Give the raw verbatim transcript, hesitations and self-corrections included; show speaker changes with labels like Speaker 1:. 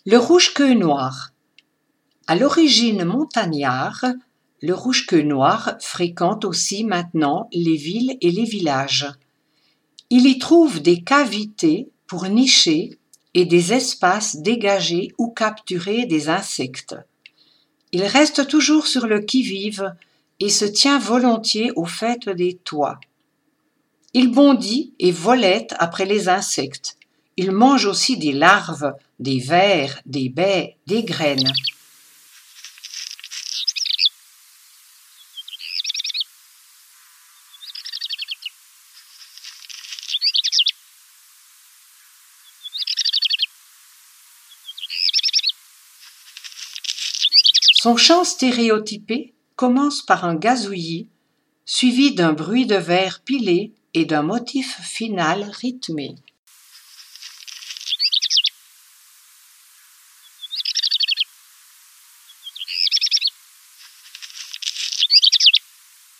Speaker 1: Le rouge-queue noir. À l'origine montagnard, le rouge-queue noir fréquente aussi maintenant les villes et les villages. Il y trouve des cavités pour nicher et des espaces dégagés où capturer des insectes. Il reste toujours sur le qui-vive et se tient volontiers au faîte des toits. Il bondit et volette après les insectes. Il mange aussi des larves, des vers, des baies, des graines. Son chant stéréotypé commence par un gazouillis, suivi d'un bruit de verre pilé et d'un motif final rythmé.